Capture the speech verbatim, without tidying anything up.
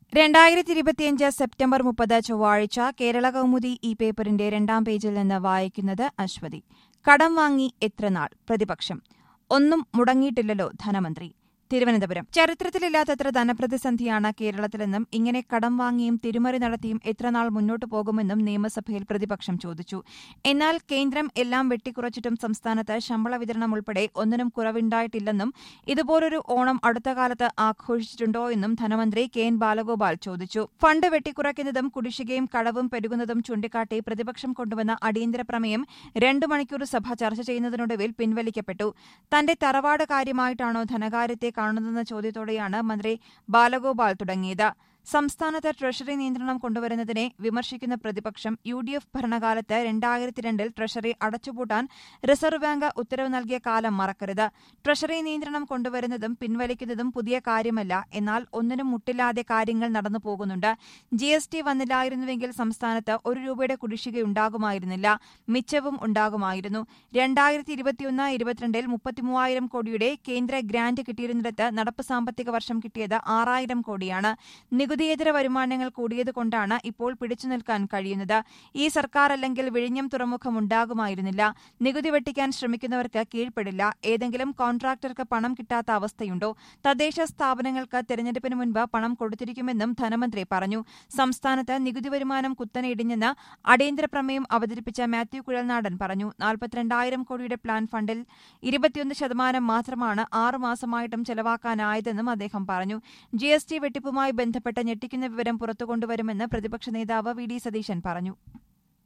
രണ്ടായിരത്തി ഇരുപത്തിയഞ്ച് സെപ്റ്റംബർ മുപ്പത് ചൊവ്വാഴ്ച കേരള കൗമുദി ഈ പേപ്പറിന്റെ രണ്ടാം പേജിൽ നിന്ന് വായിക്കുന്നത് അശ്വതി. കടം വാങ്ങി എത്രനാൾ പ്രതിപക്ഷം? ഒന്നും മുടങ്ങിയിട്ടില്ലല്ലോ ധനമന്ത്രി. തിരുവനന്തപുരം. ചരിത്രത്തിലില്ലാത്തത്ര ധനപ്രതിസന്ധിയാണ് കേരളത്തിലെന്നും ഇങ്ങനെ കടം വാങ്ങിയും തിരിമറി നടത്തിയും എത്രനാൾ മുന്നോട്ടു പോകുമെന്നും നിയമസഭയിൽ പ്രതിപക്ഷം ചോദിച്ചു. എന്നാൽ കേന്ദ്രം എല്ലാം വെട്ടിക്കുറച്ചിട്ടും സംസ്ഥാനത്ത് ശമ്പള വിതരണം ഉൾപ്പെടെ ഒന്നിനും കുറവുണ്ടായിട്ടില്ലെന്നും ഇതുപോലൊരു ഓണം അടുത്ത കാലത്ത് ആഘോഷിച്ചിട്ടുണ്ടോ എന്നും ധനമന്ത്രി കെ എൻ ബാലഗോപാൽ ചോദിച്ചു. ഫണ്ട് വെട്ടിക്കുറയ്ക്കുന്നതും കുടിശ്ശികയും കടവും പെരുകുന്നതും ചൂണ്ടിക്കാട്ടി പ്രതിപക്ഷം കൊണ്ടുവന്ന അടിയന്തര പ്രമേയം രണ്ടു മണിക്കൂർ സഭ ചർച്ച ചെയ്യുന്നതിനൊടുവിൽ പിൻവലിക്കപ്പെട്ടു. തന്റെ തറവാട് കാര്യമായിട്ടാണോ ധനകാര്യത്തെ കാണുന്നതെന്ന ചോദ്യത്തോടെയാണ് മന്ത്രി ബാലഗോപാൽ തുടങ്ങിയത്. സംസ്ഥാനത്ത് ട്രഷറി നിയന്ത്രണം കൊണ്ടുവരുന്നതിനെ വിമർശിക്കുന്ന പ്രതിപക്ഷം യു ഡി എഫ് ഭരണകാലത്ത് രണ്ടായിരത്തി രണ്ടിൽ ട്രഷറി അടച്ചുപൂട്ടാൻ റിസർവ് ബാങ്ക് ഉത്തരവ് നൽകിയ കാലം മറക്കരുത്. ട്രഷറി നിയന്ത്രണം കൊണ്ടുവരുന്നതും പിൻവലിക്കുന്നതും പുതിയ കാര്യമല്ല. എന്നാൽ ഒന്നിനും മുട്ടില്ലാതെ കാര്യങ്ങൾ നടന്നു പോകുന്നുണ്ട്. ജി എസ് ടി വന്നില്ലായിരുന്നുവെങ്കിൽ സംസ്ഥാനത്ത് ഒരു രൂപയുടെ കുടിശ്ശികയുണ്ടാകുമായിരുന്നില്ല, മിച്ചവും ഉണ്ടാകുമായിരുന്നു. രണ്ടായിരത്തി ഇരുപത്തിയൊന്ന് ഇരുപത്തിരണ്ടിൽ മുപ്പത്തിമൂവായിരം കോടിയുടെ കേന്ദ്ര ഗ്രാന്റ് കിട്ടിയിരുന്നിടത്ത് നടപ്പ് സാമ്പത്തിക വർഷം കിട്ടിയത് ആറായിരം കോടിയാണ്. നികുതിയേതര വരുമാനങ്ങൾ കൂടിയതുകൊണ്ടാണ് ഇപ്പോൾ പിടിച്ചുനിൽക്കാൻ കഴിയുന്നത്. ഈ സർക്കാർ അല്ലെങ്കിൽ വിഴിഞ്ഞം തുറമുഖം ഉണ്ടാകുമായിരുന്നില്ല. നികുതി വെട്ടിക്കാൻ ശ്രമിക്കുന്നവർക്ക് കീഴ്പ്പെടില്ല. ഏതെങ്കിലും കോൺട്രാക്ടർക്ക് പണം കിട്ടാത്ത അവസ്ഥയുണ്ടോ? തദ്ദേശ സ്ഥാപനങ്ങൾക്ക് തെരഞ്ഞെടുപ്പിന് മുൻപ് പണം കൊടുത്തിരിക്കുമെന്നും ധനമന്ത്രി പറഞ്ഞു. സംസ്ഥാനത്ത് നികുതി വരുമാനം കുത്തനെ ഇടിഞ്ഞെന്ന് അടിയന്തര പ്രമേയം അവതരിപ്പിച്ച മാത്യു കുഴൽനാടൻ പറഞ്ഞു. നാൽപ്പത്തിരണ്ടായിരം കോടിയുടെ പ്ലാൻ ഫണ്ടിൽ ഇരുപത്തിയൊന്ന് ശതമാനം മാത്രമാണ് ആറുമാസമായിട്ടും ചെലവാക്കാനായതെന്നും അദ്ദേഹം പറഞ്ഞു. ജി എസ് ടി വെട്ടിപ്പുമായി ബന്ധപ്പെട്ട് ഞെട്ടിക്കുന്ന വിവരം പുറത്തുകൊണ്ടുവരുമെന്ന് പ്രതിപക്ഷ നേതാവ് വി ഡി സതീശൻ പറഞ്ഞു.